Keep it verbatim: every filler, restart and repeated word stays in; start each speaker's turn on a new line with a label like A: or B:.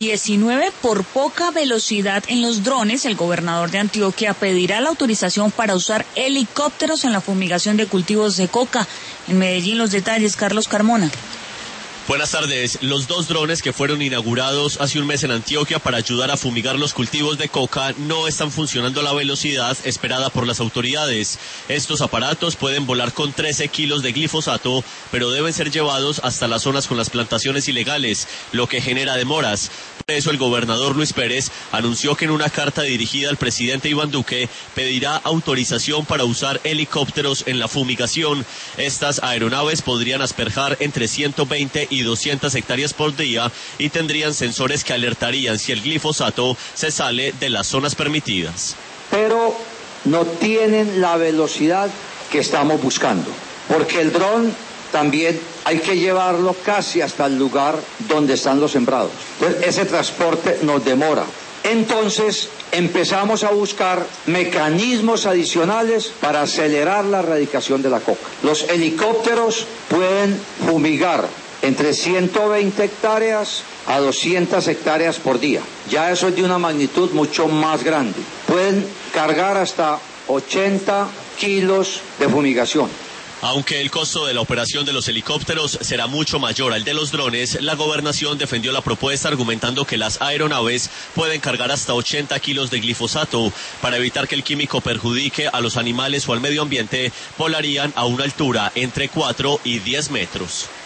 A: diecinueve por poca velocidad en los drones. El gobernador de Antioquia pedirá la autorización para usar helicópteros en la fumigación de cultivos de coca. En Medellín, los detalles, Carlos Carmona.
B: Buenas tardes. Los dos drones que fueron inaugurados hace un mes en Antioquia para ayudar a fumigar los cultivos de coca no están funcionando a la velocidad esperada por las autoridades. Estos aparatos pueden volar con trece kilos de glifosato, pero deben ser llevados hasta las zonas con las plantaciones ilegales, lo que genera demoras. Por eso el gobernador Luis Pérez anunció que en una carta dirigida al presidente Iván Duque pedirá autorización para usar helicópteros en la fumigación. Estas aeronaves podrían asperjar entre ciento veinte y doscientas hectáreas por día y tendrían sensores que alertarían si el glifosato se sale de las zonas permitidas.
C: Pero no tienen la velocidad que estamos buscando, porque el dron también hay que llevarlo casi hasta el lugar donde están los sembrados. Entonces, ese transporte nos demora. Entonces empezamos a buscar mecanismos adicionales para acelerar la erradicación de la coca. Los helicópteros pueden fumigar entre ciento veinte hectáreas a doscientas hectáreas por día. Ya eso es de una magnitud mucho más grande. Pueden cargar hasta ochenta kilos de fumigación.
B: Aunque el costo de la operación de los helicópteros será mucho mayor al de los drones, la gobernación defendió la propuesta argumentando que las aeronaves pueden cargar hasta ochenta kilos de glifosato. Para evitar que el químico perjudique a los animales o al medio ambiente, volarían a una altura entre cuatro y diez metros.